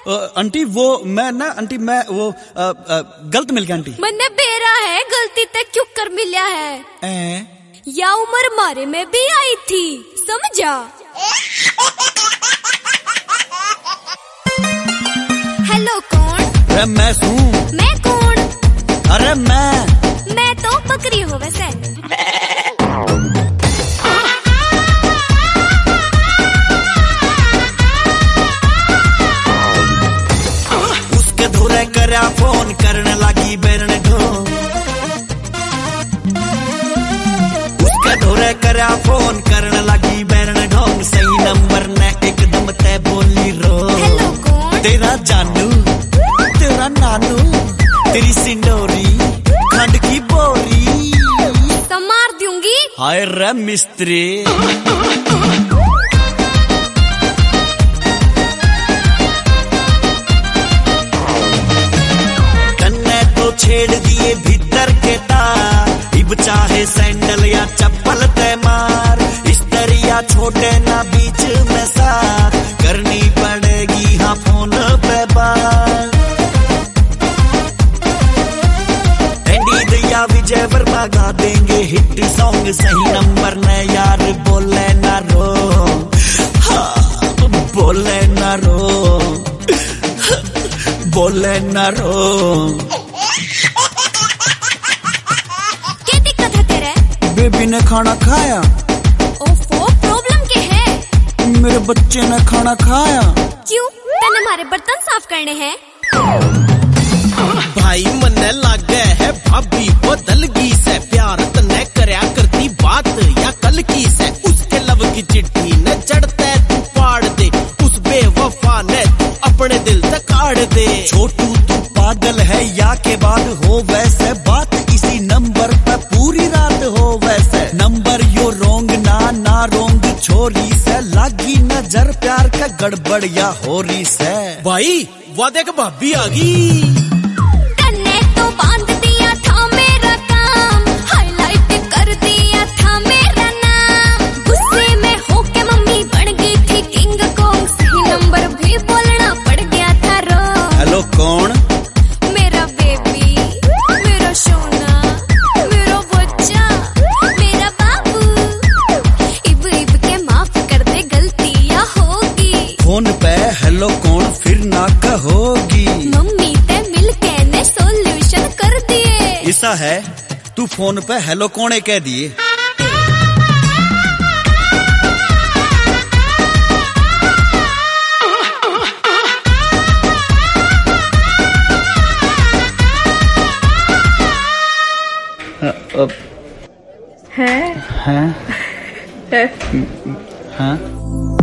Aunty वो मैं ना आंटी मैं वो गलत मिल गया आंटी। मन्ने बेरा है गलती तक क्यों कर मिला है या उम्र मारे में भी आई थी समझा। हेलो कौन? अरे मैं हूँ। मैं कौन? अरे मैं तो बकरी हूँ वैसे। उसके धुरे करया फोन करने लगी बैरन ढोंग। उसके धुरे करया फोन करने लगी बैरन ढोंग। सही नंबर ने एकदम तय बोली रो। हेलो कौन? तेरा जानू तेरा नानू तेरी सिंडोरी खंड की बोरी तो मार दूंगी। हाय रे मिस्त्री। कन्ने तो छेड़ दिए भीतर के तार। इब चाहे सैंडल या चप्पल ते मार। इस दरिया छोटे ना बीच में साथ करनी पड़ेगी हाँ फोन पे बात। या विजय वर्मा गा देंगे हिट सॉन्ग। सही नंबर ने यार बोले ना रो। हाँ, बोले ना रो बोले ना रो। क्या दिक्कत है तेरे? बेबी ने खाना खाया। ओफो प्रॉब्लम क्या है? मेरे बच्चे ने खाना खाया। क्यों तने हमारे बर्तन साफ करने हैं? भाई मन्ने लागे है भाभी बदलगी से। प्यार तन्ने करया करती बात या कल की से। उसके लब की चिट्ठी ने चढ़ते तू पाड़ दे। उस बेवफा ने तू अपने दिल से काट दे। छोटू तू पागल है या के बाद हो वैसे। बात इसी नंबर पे पूरी रात हो वैसे। नंबर यो रोंग ना रोंग छोरी से। लागी नजर प्यार का गड़बड़ या होरी से। भाई वादे का भाभी आ गई। तो बांध दिया था मेरा काम। हाईलाइट कर दिया था मेरा नाम। गुस्से में होके मम्मी बन गई थी किंग कॉन्ग। सही नंबर भी बोलना पड़ गया था रो। हेलो कौन? मेरा बेबी मेरा सोना मेरा बच्चा मेरा बाबू। इब के माफ कर दे गलतियां होगी। फोन पे हेलो कौन फिर ना कहोगी। मम्मी ते मिलके ने सॉल्यूशन कर दिए। ऐसा है तू फोन पे हेलो कौन कह दिए। हैं? हैं? हैं?